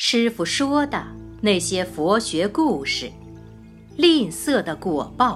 师父说的那些佛学故事，吝啬的果报。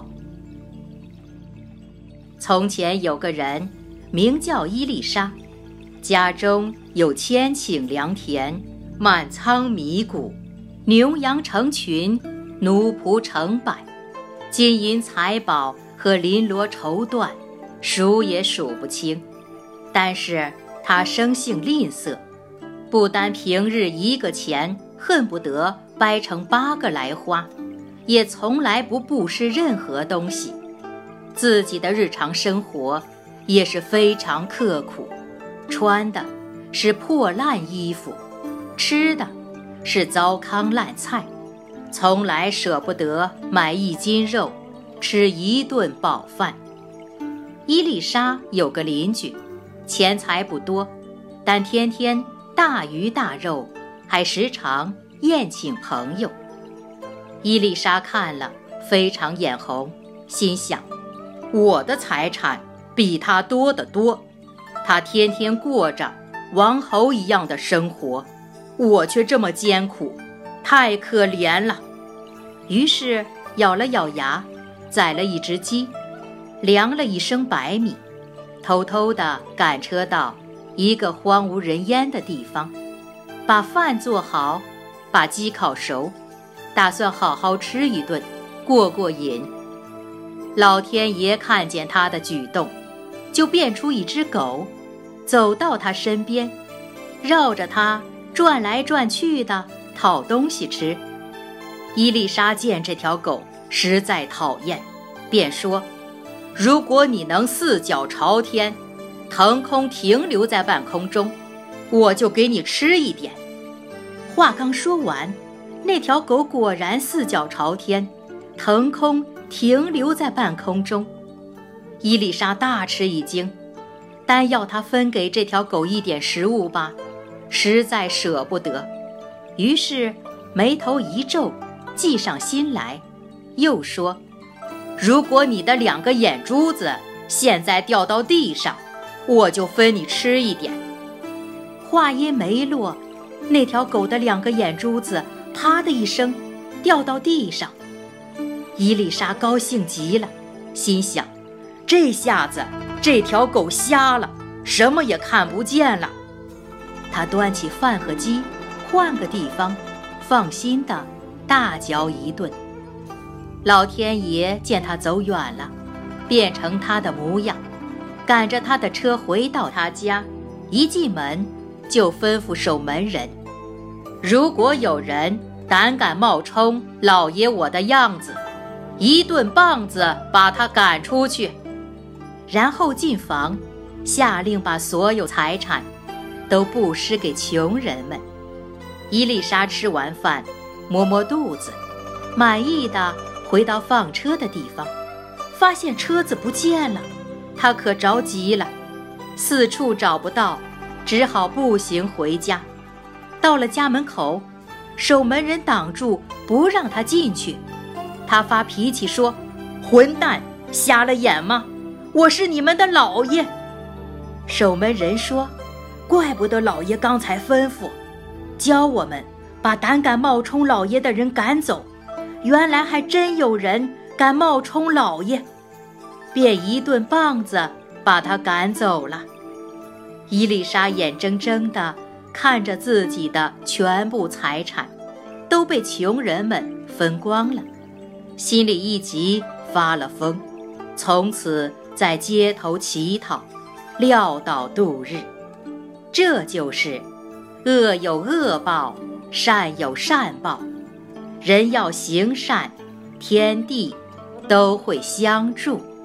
从前有个人名叫伊丽莎，家中有千顷良田，满仓米谷，牛羊成群，奴仆成百，金银财宝和绫罗绸缎，数也数不清。但是他生性吝啬，不单平日1个钱恨不得掰成8个来花，也从来不布施任何东西。自己的日常生活也是非常刻苦，穿的是破烂衣服，吃的是糟糠烂菜，从来舍不得买1斤肉，吃1顿饱饭。伊丽莎有个邻居，钱财不多，但天天大鱼大肉，还时常宴请朋友。伊丽莎看了非常眼红，心想，我的财产比他多得多，他天天过着王侯一样的生活，我却这么艰苦，太可怜了。于是咬了咬牙，宰了1只鸡，量了1升白米，偷偷地赶车到一个荒无人烟的地方，把饭做好，把鸡烤熟，打算好好吃一顿，过过瘾。老天爷看见他的举动，就变出1只狗，走到他身边，绕着他转来转去的讨东西吃。伊丽莎见这条狗实在讨厌，便说，如果你能4脚朝天，腾空停留在半空中，我就给你吃一点。话刚说完，那条狗果然4脚朝天，腾空停留在半空中。伊丽莎大吃一惊，但要她分给这条狗一点食物吧，实在舍不得。于是眉头一皱，计上心来，又说，如果你的2个眼珠子现在掉到地上，我就分你吃一点。话音没落，那条狗的2个眼珠子啪的一声掉到地上。伊丽莎高兴极了，心想，这下子这条狗瞎了，什么也看不见了。她端起饭和鸡，换个地方，放心地大嚼一顿。老天爷见她走远了，变成她的模样，赶着她的车回到她家，一进门就吩咐守门人，如果有人胆敢冒充老爷我的样子，1顿棒子把他赶出去。然后进房，下令把所有财产都布施给穷人们。伊丽莎吃完饭，摸摸肚子，满意的回到放车的地方，发现车子不见了，她可着急了，四处找不到，只好步行回家。到了家门口，守门人挡住，不让她进去。她发脾气说，混蛋，瞎了眼吗？我是你们的老爷。守门人说，怪不得老爷刚才吩咐，教我们把胆敢冒充老爷的人赶走，原来还真有人敢冒充老爷，便1顿棒子把他赶走了。伊丽莎眼睁睁地看着自己的全部财产都被穷人们分光了，心里一急，发了疯，从此在街头乞讨，潦倒度日。这就是恶有恶报，善有善报，人要行善，天地都会相助。